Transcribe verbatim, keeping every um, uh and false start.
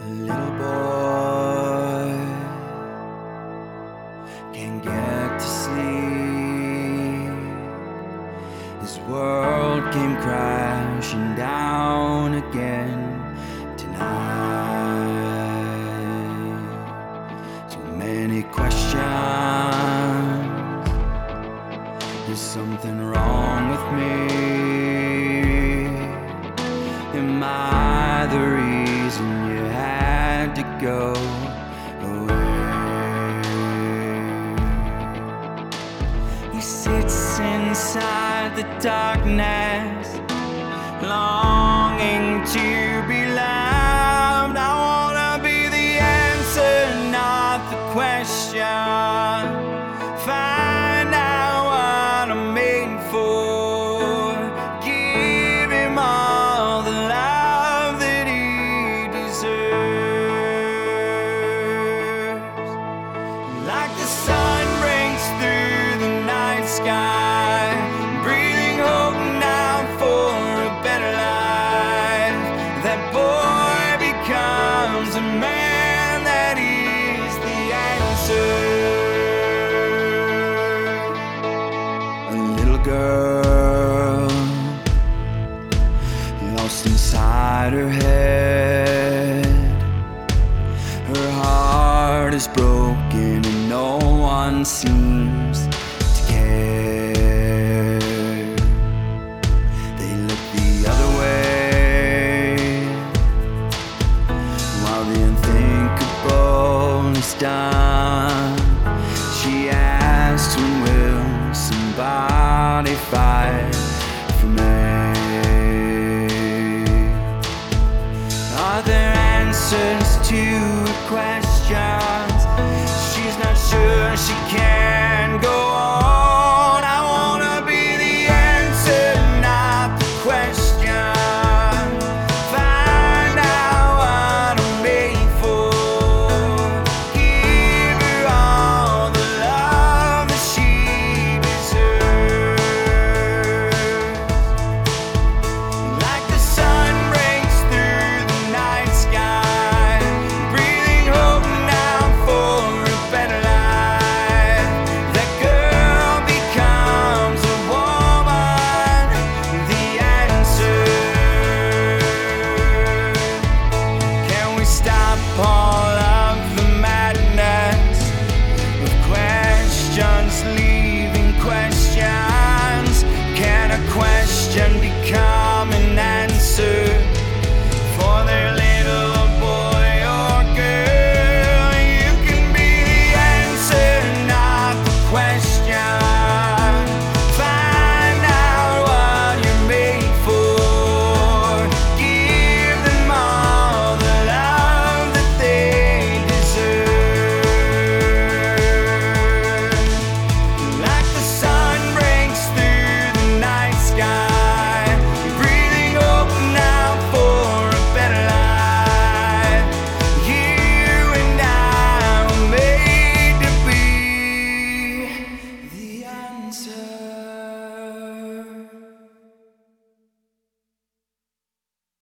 A little boy can't get to sleep. His world came crashing down again tonight. So many questions. Is something wrong with me? Am I the reason you had to go away? He sits inside the darkness, longing to be loved. I wanna be the answer, not the question. Find out what I'm made for. Give him all the love that he deserves. Like the sun breaks through the night sky, breathing hope now for a better life. That boy becomes a man, that is the answer. A little girl lost inside her head. Her heart is broken and no one seems